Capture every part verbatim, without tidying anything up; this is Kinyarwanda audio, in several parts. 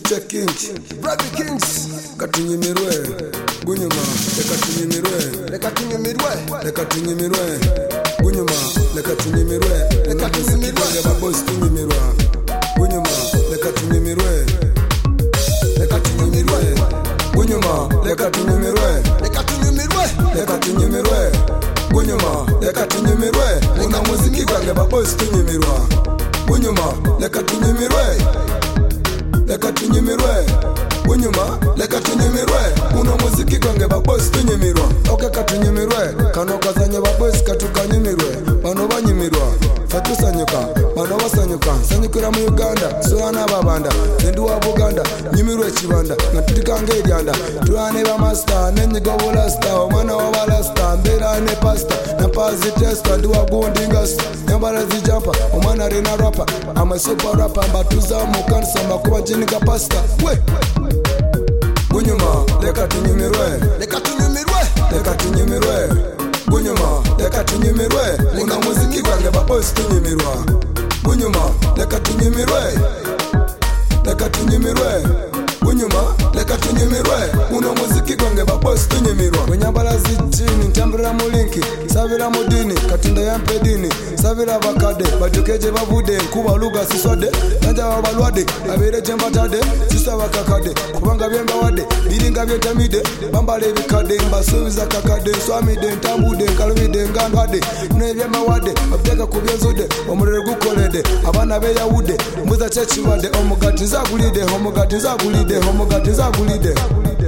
Future Kings, Brother Kings, Katunyimirwe, Bunyuma, Lekatunyimirwe, Lekatunyimirwe, Lekatunyimirwe, Bunyuma, Lekatunyimirwe, Lekatunyimirwe, Babos Tunyimirwa, Bunyuma, Lekatunyimirwe, Lekatunyimirwe, Bunyuma, Lekatunyimirwe, Lekatunyimirwe, Lekatunyimirwe, Bunyuma, Lekatunyimirwe, Una muziki kwange babos tunyimirwa, Bunyuma, Lekatunyimirwe, Lekatunyimirwe, Bunyuma, Lekatunyimirwe, Una muziki kwange babos tunyimirwa. Oke katunyimirwe, kano kazanye babos katukanyimirwe, bano banyimirwa, fatusanyuka, bano basanyuka, sanyukira mu Uganda, soana babanda, zendu wa Buganda, nyimirwe chibanda, natutikange eryanda, tuane ba master, nenyigo bulasta, omwana wa balasta, mbera ne pasta, na pazi testa, nduwa gundinga sta, nyambara zijampa, omwana rena rapper, I'm a super rapper, mbatuza mukansa, makuba jinika pasta, we! Bunyuma, Lekatunyimirwe, Lekatunyimirwe, Lekatunyimirwe, Bunyuma, Lekatunyimirwe, Una muziki kwange babos tunyimirwa, Bunyuma, Lekatunyimirwe, Lekatunyimirwe, Bunyuma, Lekatunyimirwe, Una muziki kwange babos tunyimirwa. Wenyambala zijini, ntambira mu linki, savira mu dini, katinda yampe dini, savira bakade, bajokeje bavude, kuba luga siswade, nanja wabalwade, abereje mbatade, sisa wakakade, kubanga byemba wade, biringa byetamide, bambale bikade, mbasubiza kakade, swamide, ntambude, kalubide, ngandwade, nebyema wade, abteka kubyenzude, omurere gukolede, abana beyawude, mbuza chechibade, omugati nzagulide, omugati nzagulide, omugati nzagulide.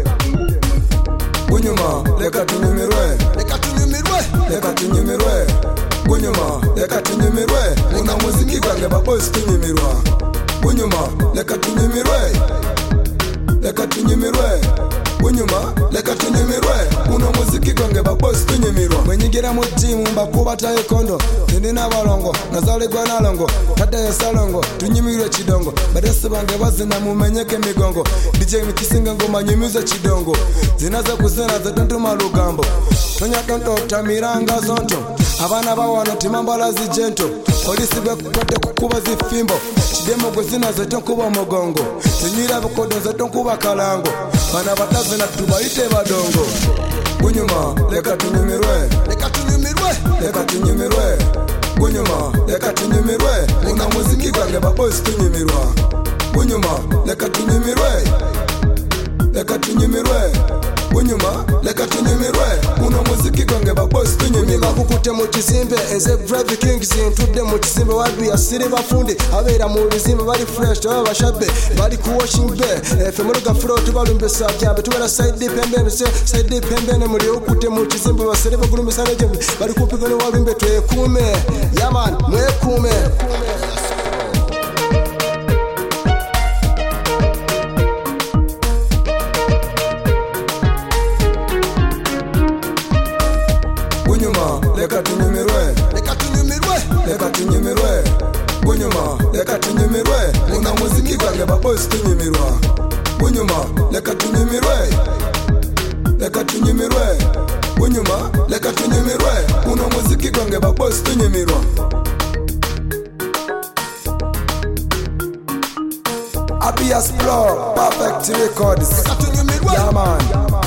Bunyuma, Lekatunyimirwe, Lekatunyimirwe, Lekatunyimirwe, Bunyuma, Lekatunyimirwe, Una muziki kwange babos tunyimirwa, Bunyuma, Lekatunyimirwe, Lekatunyimirwe, Bunyuma, Lekatunyimirwe, Una muziki kwange babos tunyimirwa. Mwenyigira mu timu mbakubata ekondo, ndi n'abalongo, nazalegwa nalongo, tadda ya salongo, tunyimirwe chidongo, badesi bange bazina mumenyeke migongo, D J mikisinga ngoma nyumize chidongo, zinaza kuzina zetantuma lugambo, tonya tonto tamiranga zonto, abana bawano timambala zijento, polisi bekwate kukuba zifimbo, chidemo gwezina zetonkuba mogongo, zinyira bukodo zetonkuba kalango, bana batazina tubaite badongo. Bunyuma, Lekatunyimirwe, Lekatunyimirwe, Lekatunyimirwe, Bunyuma, Lekatunyimirwe, Una muziki kwange babos tunyimirwa, Bunyuma, Lekatunyimirwe, Lekatunyimirwe, Bunyuma, Lekatunyimirwe, Una muziki kwange babos tunyimirwa. bakukute mu kizimbe, enze Brother Kings, ntudde mu kizimbe, wadu yasire bafunde, abeera mu bizimbe bali fresh, taba bashabbe, bali ku washing bay, efe muruga flow tubalumbe sajambe, tubera side pembeni, se side pembeni, muri okute mu kizimbe, basire bagulumisa nejembe, bali kupigana walumbe, twekuume, yaman, mwekuume. Bunyuma, Lekatunyimirwe, Lekatunyimirwe, Lekatunyimirwe, Bunyuma, Lekatunyimirwe, Una muziki kwange babos tunyimirwa, Bunyuma, Lekatunyimirwe, Lekatunyimirwe, Bunyuma, Lekatunyimirwe, Una muziki kwange babos tunyimirwa. Happy as Flow, Perfect Records, Lekatunyimirwe, yeah man.